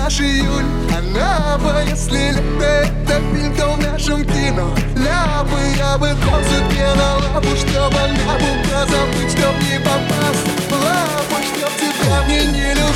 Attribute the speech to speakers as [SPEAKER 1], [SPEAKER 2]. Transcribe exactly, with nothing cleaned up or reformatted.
[SPEAKER 1] наш июль. Она бы, если лето это фильм, то в нашем кино. Ляпы, я бы дал судьбе на лапу, чтоб ляпу позабыть, чтоб не попасть в лапу, чтоб тебя мне не любить.